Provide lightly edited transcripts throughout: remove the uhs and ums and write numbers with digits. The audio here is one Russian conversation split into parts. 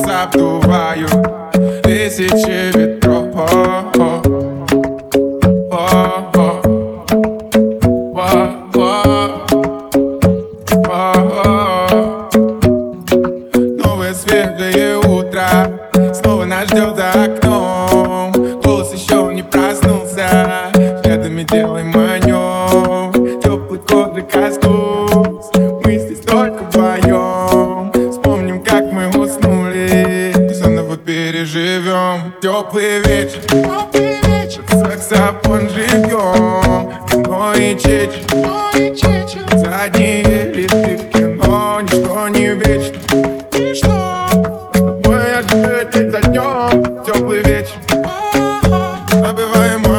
парус обдуваю тысячи ветров. Новое светлое утро снова нас ждет за окном. Голос еще не проснулся, взглядами делай манёв. Теплый кожи коснусь, мы здесь только вдвоем. Вспомним, как мы уснули и заново переживем. Теплый вечер, саксофон живьем, кино и чечен, задние листы в кино, ничто не вечно. Мы ответить за днем, теплый вечер, забываем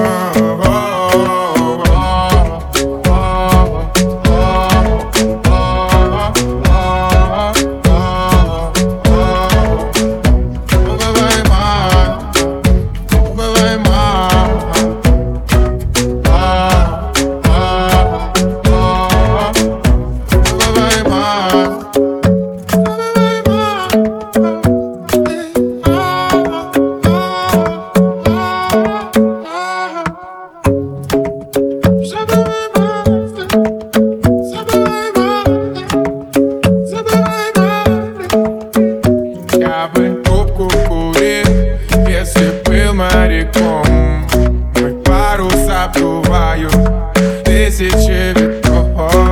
Я бы трубку курил, если был моряком. Мой парус обдуваю тысячи ветров.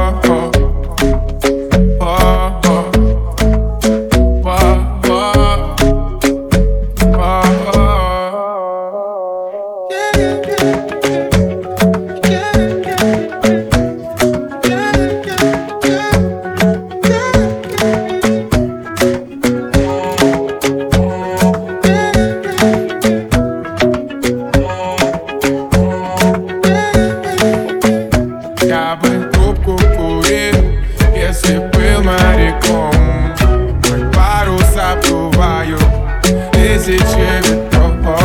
Я бы трубку курил, если был моряком. Мой парус обдуваю тысячи ветров.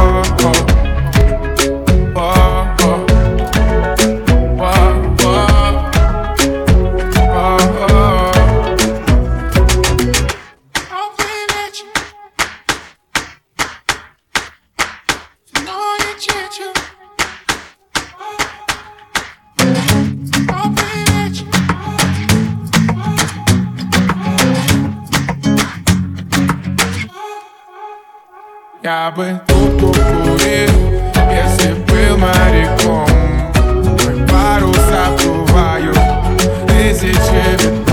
Я бы трубку курил, если был моряком. Мой парус обдуваю тысячи ветров.